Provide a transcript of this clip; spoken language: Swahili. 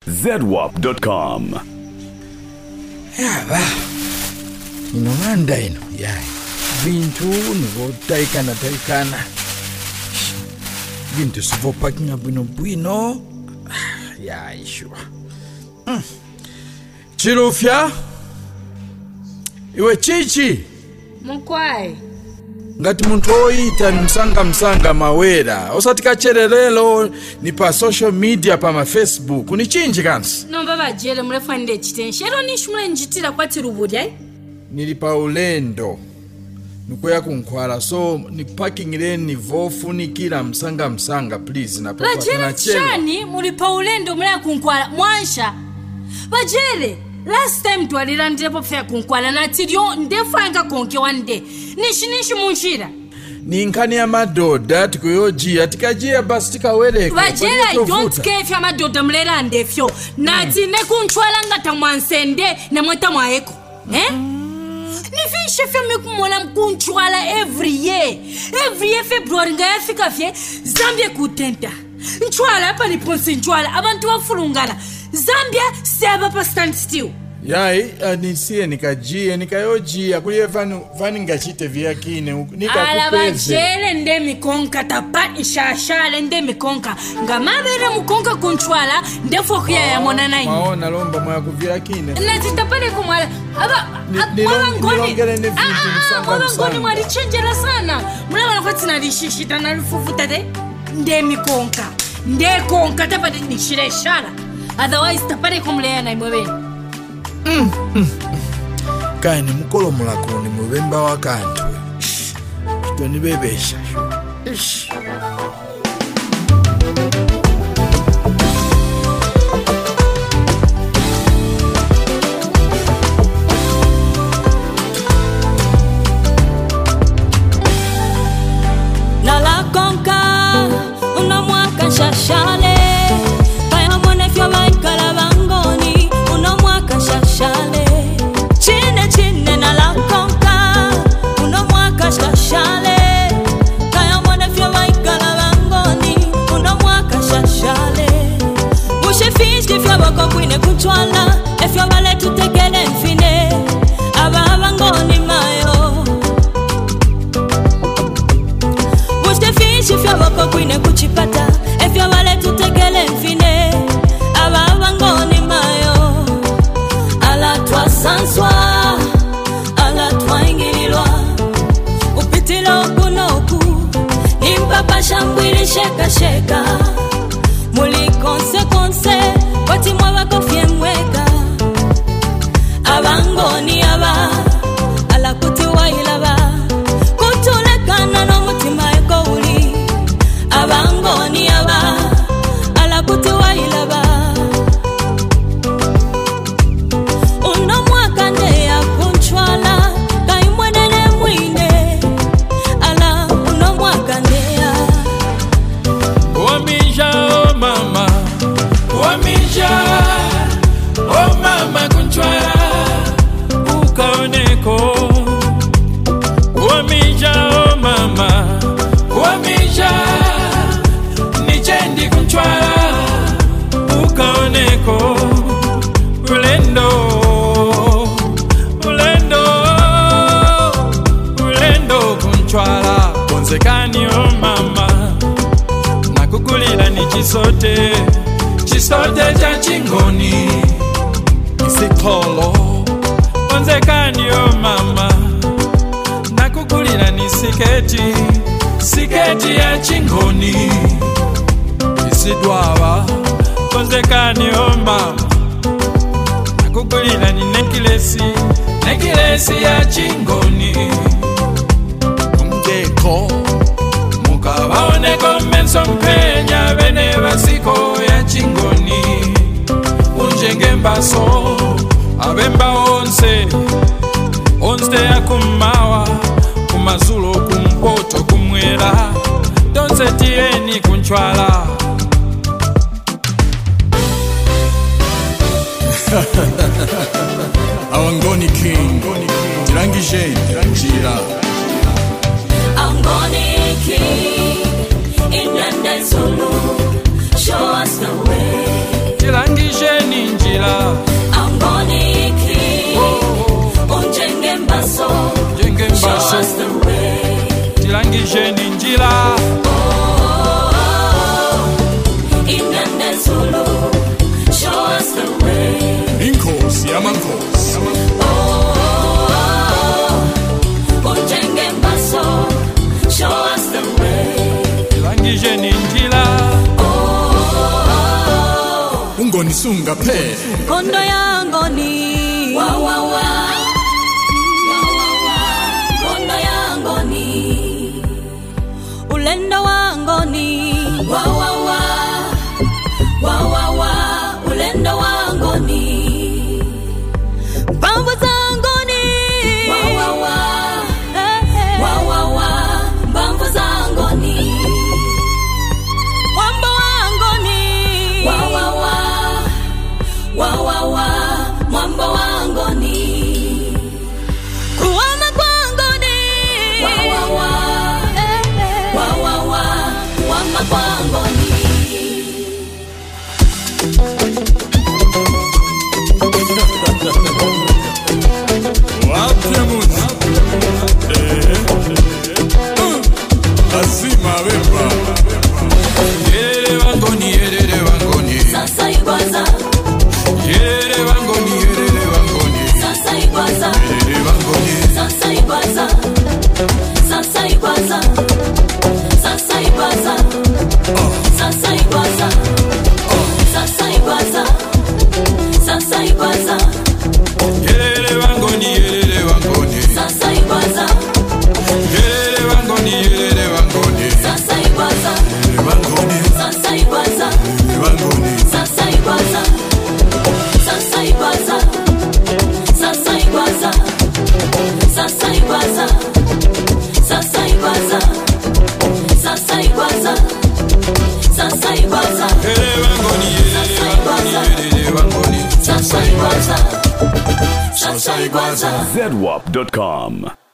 zedwap.com. Yaba inomanda ino yayi bintu ngotaikana bintu sivopakinga bwino yayi shuwa Chirufya iwe chichi Mkwai ngati muntu oyita ni msanga mawera osati kachererelo ni pa social media pa ma Facebook ni chinji kansi no baba jere mulefande chitenshero ni shumule njitira kwati ruburi nili pa ulendo nikuya kunkwala so ni parking lane vofunikira msanga please na papa bajere chani muli pa ulendo mula kunkwala mwansha bajere last time twalilandire pofya kunkwala natilyo ndefanga konke one day nishi munshira ni nkani ya madoda tikuyoji tikajia basi tikaweleka bajera don't care if ya madoda mlera ndefyo nati nekunchwala ngata mwansende na mweta mwaeko nifishe fya mekumona mkunchwala every year February nga yafika fye Zambia kutenta nchwala hapa ni ponsi nchwala abantu wafulungana Zambia seba pa stand still yai nisiye nikayojia kuliye vani ngachite vyakine nikakupeze ala bajele nde mikonka tapati shashale nde mikonka nga mabere mukonka kunchwala nde fokia ya mwana naini maona lomba mwa kuvyakine natitapale kumwala nilongele ne vintu msanga mwali chenjera sana mwana wanakwati nalishishita nalifufuta de nde mikonka nde konka tapati nishire shala otherwise tapale kumlea na imwebeni kani mukolo mulakoni mubemba wakantu toni bebesha na la conca una mwaka shashale kaya mone fyo baikala bangoni una mwaka shashale chine na la conca una mwaka shashale kaya mone fyo baikala bangoni una mwaka shashale bushe fish fyo bako kwine kuchwala efyo bale tutekele mfine aba bangoni mayo Shifya wako kwine kuchipata efya wale tutegele mfine aba bangoni mayo ala twa sanswa ala twa ingilwa upitilo kunoku nimpapa shambwili sheka muli konse wati mwa wako fye mweka abangoni aba ala kutiwa ilaba kutulekana no mutima eko uli abangoni aba ala kutiwa ilaba uno mwaka nde ya kunchwala kaimwenene mwine ala uno mwaka nde ya wamija oh mama kunchwala ukaoneko wamija oh mama wamija nichendi kunchwala ukaoneko ulendo kunchwala konzekani oh mama nakugulila ni chisote cha chingoni isikolo konzekani oh mama nakugulila ni siketi ya chingoni isidwaba konzekani oh mama nakugulila ni nekilesi ya chingoni mdeko mukabaoneko menso mpenya bene basiko ya chingoni unjenge mbaso abemba onse ya kumawa kumazulo kumpoto kumwera donse tieni kunchwala Awangoni King Tirangije Njira Angoni King in London Zulu show us the way Tirangije ngoni sunga pe kondo yangoni wa wa wa kondo yangoni ulendo wangoni wa wa wa ulendo wangoni pambo zangoni wa wa pambo zangoni wambo wangoni wa wa mwambo wangoni kuama kwangoni wa wama kwangoni Wapiamuzi Asima wemba Yere wangoni sasa igwaza Yere wangoni sasa igwaza Yere wangoni sasa igwaza sasa igwaza sasa igwaza sasa igwaza sasa igwaza sasa igwaza Yere wangoni sasa igwaza Yere wangoni sasa igwaza Yere wangoni sasa igwaza Yere wangoni sasa igwaza sasa igwaza sasa igwaza sasa igwaza sasa igwaza sasa igwaza sasa igwaza Yere wangoni sasa igwaza Sasa igwaza ZWAP.com